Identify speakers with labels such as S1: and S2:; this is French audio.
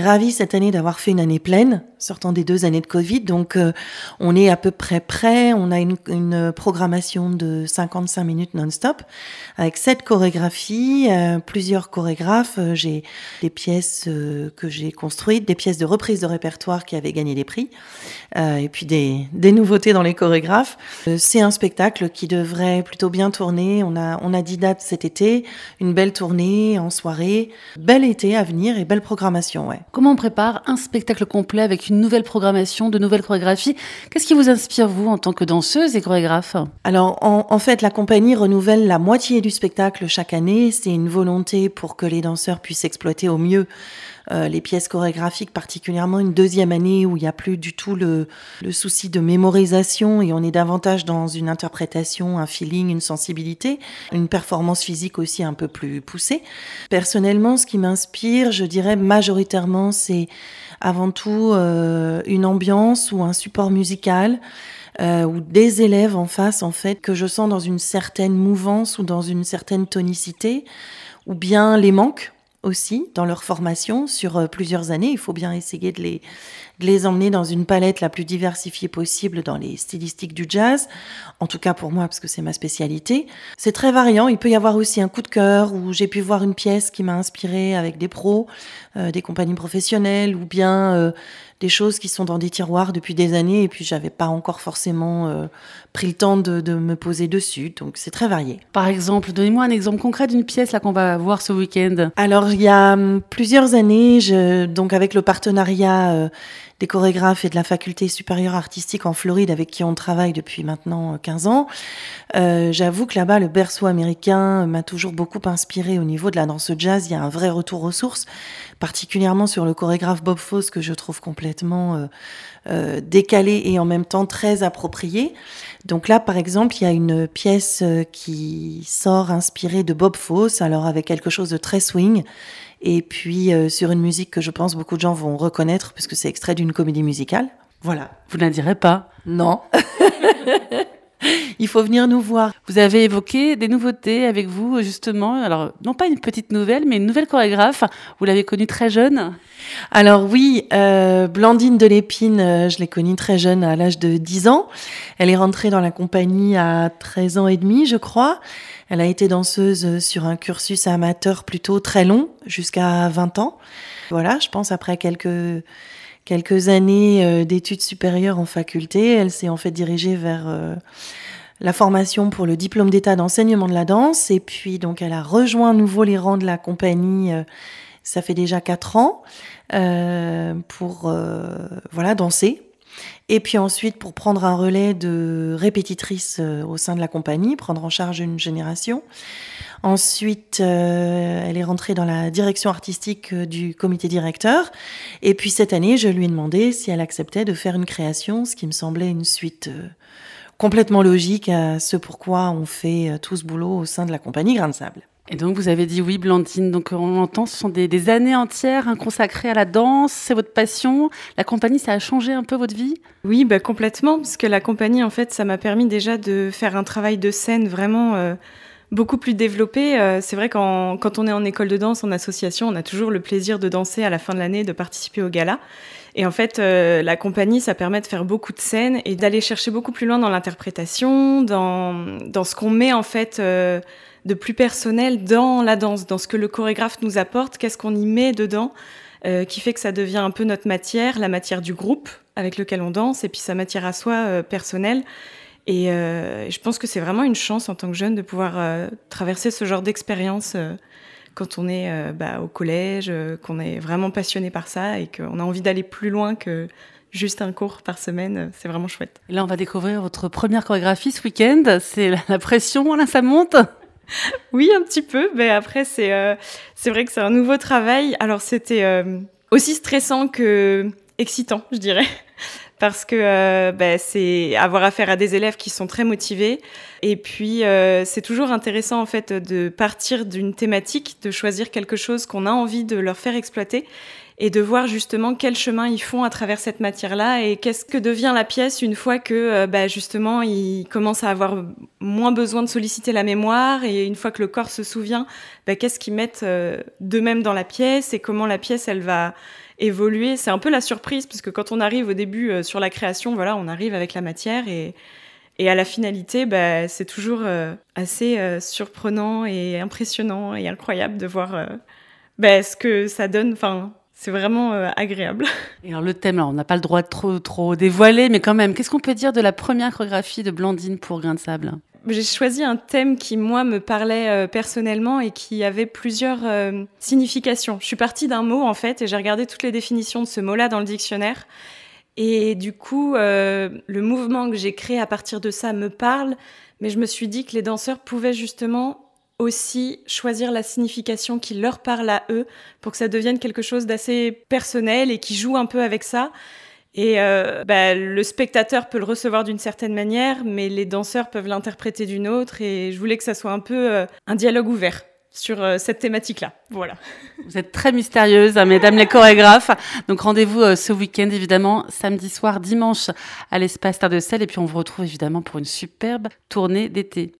S1: ravie cette année d'avoir fait une année pleine, sortant des 2 années de Covid. Donc, on est à peu près prêt. On a une programmation de 55 minutes non-stop avec 7 chorégraphies, plusieurs chorégraphes. J'ai des pièces que j'ai construites, des pièces de reprise de répertoire qui avaient gagné des prix, et puis des nouveautés dans les chorégraphes. C'est un spectacle qui devrait plutôt bien tourner. On a 10 dates cet été, une belle tournée en soirée, bel été à venir et belle programmation, ouais.
S2: Comment on prépare un spectacle complet avec une nouvelle programmation, de nouvelles chorégraphies? Qu'est-ce qui vous inspire, vous, en tant que danseuse et chorégraphe?
S1: Alors, en fait, la compagnie renouvelle la moitié du spectacle chaque année. C'est une volonté pour que les danseurs puissent exploiter au mieux les pièces chorégraphiques, particulièrement une deuxième année où il n'y a plus du tout le souci de mémorisation et on est davantage dans une interprétation, un feeling, une sensibilité, une performance physique aussi un peu plus poussée. Personnellement, ce qui m'inspire, je dirais majoritairement, c'est avant tout une ambiance ou un support musical, ou des élèves en face, en fait, que je sens dans une certaine mouvance ou dans une certaine tonicité, ou bien les manques aussi dans leur formation sur plusieurs années. Il faut bien essayer de les emmener dans une palette la plus diversifiée possible dans les stylistiques du jazz. En tout cas pour moi, parce que c'est ma spécialité. C'est très variant. Il peut y avoir aussi un coup de cœur où j'ai pu voir une pièce qui m'a inspirée avec des pros, des compagnies professionnelles, ou bien des choses qui sont dans des tiroirs depuis des années et puis j'avais pas encore forcément pris le temps de me poser dessus. Donc c'est très varié.
S2: Par exemple, donnez-moi un exemple concret d'une pièce là qu'on va voir ce week-end.
S1: Alors il y a plusieurs années, donc avec le partenariat des chorégraphes et de la faculté supérieure artistique en Floride avec qui on travaille depuis maintenant 15 ans, j'avoue que là-bas le berceau américain m'a toujours beaucoup inspiré au niveau de la danse jazz. Il y a un vrai retour aux sources, particulièrement sur le chorégraphe Bob Fosse que je trouve complètement décalé et en même temps très approprié. Donc là, par exemple, il y a une pièce qui sort inspirée de Bob Fosse, alors avec quelque chose de très swing, et puis sur une musique que je pense beaucoup de gens vont reconnaître, puisque c'est extrait d'une comédie musicale. Voilà.
S2: Vous ne la direz pas?
S1: Non. Il faut venir nous voir.
S2: Vous avez évoqué des nouveautés avec vous, justement. Alors, non pas une petite nouvelle, mais une nouvelle chorégraphe. Vous l'avez connue très jeune.
S1: Alors oui, Blandine Delépine, je l'ai connue très jeune, à l'âge de 10 ans. Elle est rentrée dans la compagnie à 13 ans et demi, je crois. Elle a été danseuse sur un cursus amateur plutôt très long, jusqu'à 20 ans. Voilà, je pense après quelques années d'études supérieures en faculté, elle s'est en fait dirigée vers la formation pour le diplôme d'état d'enseignement de la danse. Et puis, donc, elle a rejoint à nouveau les rangs de la compagnie, ça fait déjà 4 ans, pour danser. Et puis ensuite, pour prendre un relais de répétitrice au sein de la compagnie, prendre en charge une génération. Ensuite, elle est rentrée dans la direction artistique du comité directeur. Et puis cette année, je lui ai demandé si elle acceptait de faire une création, ce qui me semblait une suite complètement logique à ce pourquoi on fait tout ce boulot au sein de la compagnie Grain de Sable.
S2: Et donc, vous avez dit oui, Blandine. Donc, on l'entend, ce sont des années entières consacrées à la danse. C'est votre passion. La compagnie, ça a changé un peu votre vie?
S3: Oui, complètement. Parce que la compagnie, en fait, ça m'a permis déjà de faire un travail de scène vraiment beaucoup plus développé. C'est vrai quand on est en école de danse, en association, on a toujours le plaisir de danser à la fin de l'année, de participer au gala. Et en fait, la compagnie, ça permet de faire beaucoup de scènes et d'aller chercher beaucoup plus loin dans l'interprétation, dans ce qu'on met, en fait... de plus personnel dans la danse, dans ce que le chorégraphe nous apporte, qu'est-ce qu'on y met dedans, qui fait que ça devient un peu notre matière, la matière du groupe avec lequel on danse, et puis sa matière à soi personnelle. Et je pense que c'est vraiment une chance en tant que jeune de pouvoir traverser ce genre d'expérience quand on est au collège, qu'on est vraiment passionné par ça et qu'on a envie d'aller plus loin que juste un cours par semaine. C'est vraiment chouette.
S2: Et là, on va découvrir votre première chorégraphie ce week-end. C'est la pression, là, ça monte?
S3: Oui, un petit peu. Mais après, c'est vrai que c'est un nouveau travail. Alors, c'était aussi stressant que excitant, je dirais. Parce que c'est avoir affaire à des élèves qui sont très motivés. Et puis, c'est toujours intéressant, en fait, de partir d'une thématique, de choisir quelque chose qu'on a envie de leur faire exploiter et de voir justement quel chemin ils font à travers cette matière-là et qu'est-ce que devient la pièce une fois que justement ils commencent à avoir moins besoin de solliciter la mémoire et une fois que le corps se souvient, qu'est-ce qu'ils mettent d'eux-mêmes dans la pièce et comment la pièce elle va évoluer. C'est un peu la surprise, parce que quand on arrive au début sur la création, voilà, on arrive avec la matière et à la finalité, c'est toujours assez surprenant et impressionnant et incroyable de voir ce que ça donne. Enfin, c'est vraiment agréable.
S2: Et alors le thème, on n'a pas le droit de trop dévoiler, mais quand même, qu'est-ce qu'on peut dire de la première chorégraphie de Blandine pour Grain de Sable ?
S3: J'ai choisi un thème qui, moi, me parlait personnellement et qui avait plusieurs significations. Je suis partie d'un mot, en fait, et j'ai regardé toutes les définitions de ce mot-là dans le dictionnaire. Et du coup, le mouvement que j'ai créé à partir de ça me parle, mais je me suis dit que les danseurs pouvaient justement aussi choisir la signification qui leur parle à eux pour que ça devienne quelque chose d'assez personnel et qui joue un peu avec ça. Et le spectateur peut le recevoir d'une certaine manière, mais les danseurs peuvent l'interpréter d'une autre. Et je voulais que ça soit un peu un dialogue ouvert sur cette thématique-là. Voilà.
S2: Vous êtes très mystérieuses, mesdames les chorégraphes. Donc rendez-vous ce week-end, évidemment, samedi soir, dimanche, à l'espace Terre de Sel. Et puis on vous retrouve évidemment pour une superbe tournée d'été.